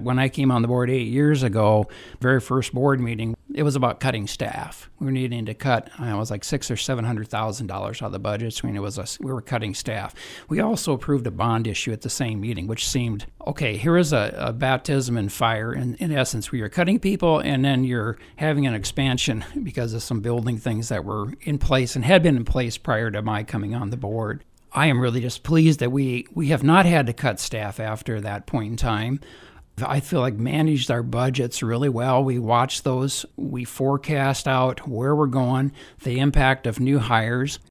When I came on the board 8 years ago, very first board meeting, it was about cutting staff. We were needing to cut, it was like $600,000 or $700,000 out of the budget. I mean, we were cutting staff. We also approved a bond issue at the same meeting, which seemed, okay, here is a baptism in fire, in essence, where you're cutting people and then you're having an expansion because of some building things that were in place and had been in place prior to my coming on the board. I am really just pleased that we have not had to cut staff after that point in time. I feel like managed our budgets really well. We watch those. We forecast out where we're going, the impact of new hires.